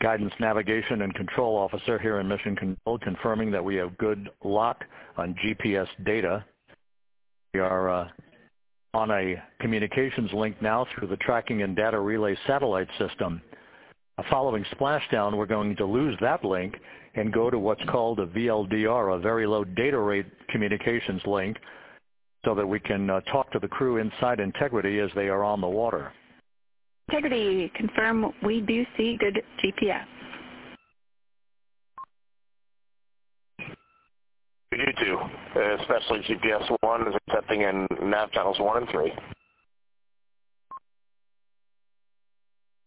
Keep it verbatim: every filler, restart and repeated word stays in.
Guidance, Navigation, and Control Officer here in Mission Control, confirming that we have good lock on G P S data. We are uh, on a communications link now through the Tracking and Data Relay satellite system. Uh, following splashdown, we're going to lose that link and go to what's called a V L D R, a very low data rate communications link, so that we can uh, talk to the crew inside Integrity as they are on the water. Integrity, confirm we do see good G P S. We do too, especially G P S one is accepting in nav channels one and three.